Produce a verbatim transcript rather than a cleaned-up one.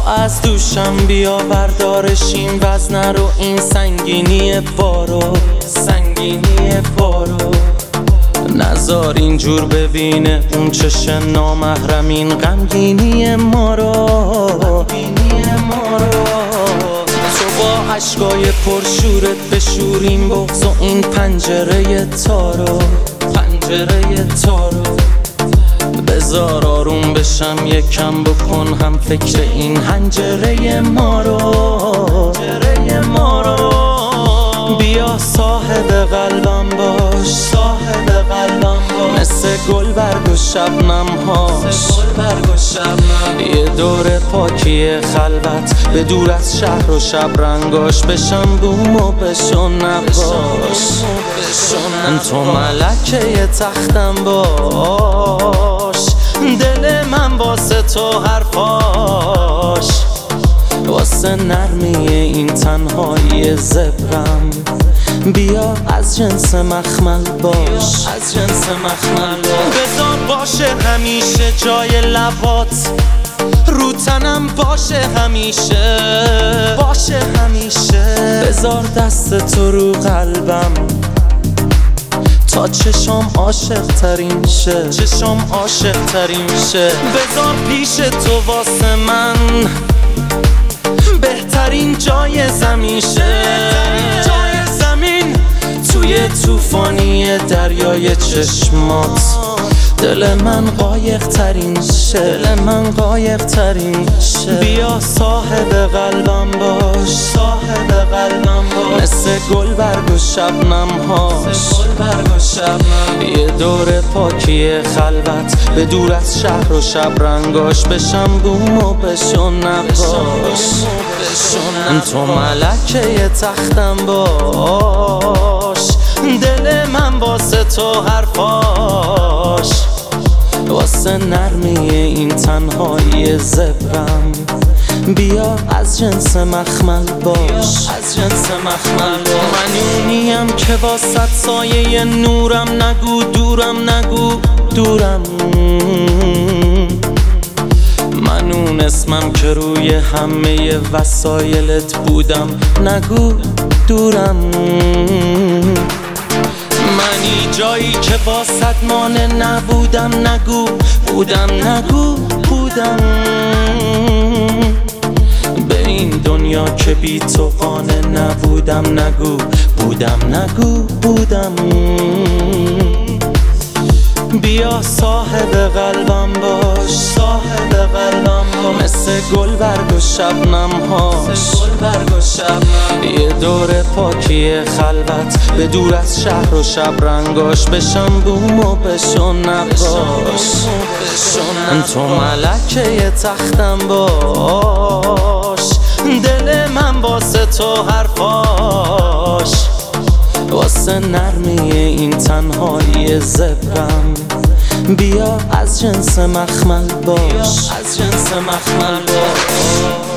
از دوشم بیا بردارشیم وزن رو، این سنگینی بارو، سنگینی بارو. نزار اینجور ببینه اون چش نامحرم این غمگینی ما رو، غمگینی ما رو. تو با عشقای پرشورت بشوریم بغض و این پنجره تارو، پنجره تارو. بذار آروم بشم یکم بکن هم فکر این حنجره ما رو، حنجره ما رو. بیا صاحب قلبم باش، صاحب قلبم باش، مثل گل برگ و شبنم هاش، برگ و شبنم. یه دور پاکی خلوت به دور از شهر و شب رنگاش، بشم بوم و بشو نباش. تو ملکه تختم باش، دل من واسه تو حرفاش، واسه نرمی این تنهایی زبرم. بیا از جنس مخمل باش، از جنس مخمل باش. بذار باشه همیشه جای لبات، رو تنم باشه همیشه، باشه همیشه. بذار دست تو رو قلبم تا چشم عاشق ترین شه، چشم عاشق ترین شه. بذار پیش تو واسه من بهترین جای زمین شه، جای زمین. توی طوفانی دریای چشمات دل من قایق ترین شه، دل من قایق ترین شه. بیا صاحب قلبم باش، صاحب قلبم باش، مثل گل برگ و شبنم هاش، برگ و شبنم. یه دور پاکی خلوت به دور از شهر و شب رنگاش، بشم بوم و بشو نباش. تو ملکه تختم باش، دل من واسه تو حرفاش، واسه نرمی این تنهایی زبرم. بیا از جنس مخمل باش، از جنس مخمل باش. من اونیم که واسه سایه نورم، نگو دورم، نگو دورم. من اون اسمم که روی همه وسایلت بودم، نگو دورم. منی جایی که واسط مانع نبودم، نگو بودم، نگو بودم. به این دنیا که بی تو قانع نبودم، نگو بودم، نگو بودم. بیا صاحب قلبم باش، صاحب قلبم باش، مثل گل برگ و شبنم هاش، برگ و شبنم. یه دور پاکی خلوت به دور از شهر و شب رنگاش، بشم بوم و بشو نباش. تو ملکه تختم باش، دل من واسه تو حرفاش، واسه نرمی این تنهایی زبرم. بیا از جنس مخمل باش، از جنس مخمل باش.